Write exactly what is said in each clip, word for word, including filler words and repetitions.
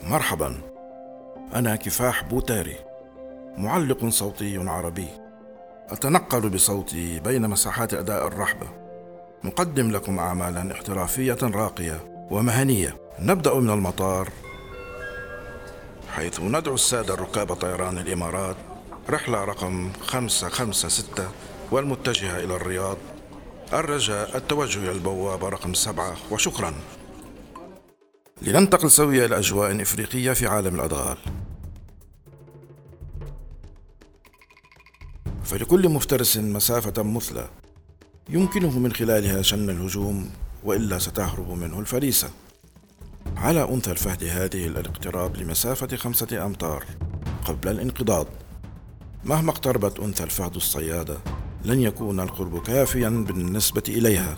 مرحبا، أنا كفاح بوتاري، معلق صوتي عربي، أتنقل بصوتي بين مساحات أداء الرحبة، مقدم لكم أعمالا احترافية راقية ومهنية. نبدأ من المطار، حيث ندعو السادة ركاب طيران الإمارات رحلة رقم خمسة خمسة ستة والمتجهة إلى الرياض، الرجاء التوجه إلى البوابة رقم سبعة وشكرا. لننتقل سويا إلى أجواء إفريقية في عالم الأدغال. فلكل مفترس مسافة مثلى يمكنه من خلالها شن الهجوم، وإلا ستهرب منه الفريسة. على أنثى الفهد هذه الاقتراب لمسافة خمسة أمتار قبل الانقضاض. مهما اقتربت أنثى الفهد الصيادة لن يكون القرب كافيا بالنسبة إليها.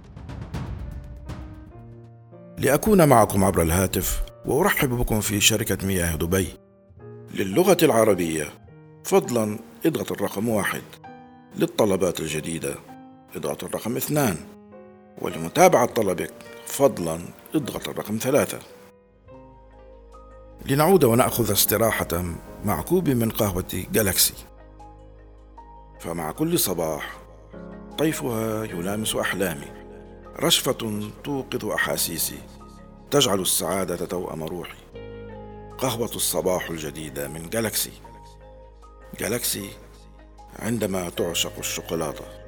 لأكون معكم عبر الهاتف وأرحب بكم في شركة مياه دبي. للغة العربية فضلا اضغط الرقم واحد، للطلبات الجديدة اضغط الرقم اثنان، ولمتابعة طلبك فضلا اضغط الرقم ثلاثة. لنعود ونأخذ استراحة مع كوب من قهوة جالاكسي، فمع كل صباح طيفها يلامس أحلامي، رشفة توقظ أحاسيسي، تجعل السعادة توأم روحي. قهوة الصباح الجديدة من جالاكسي. جالاكسي، عندما تعشق الشوكولاتة.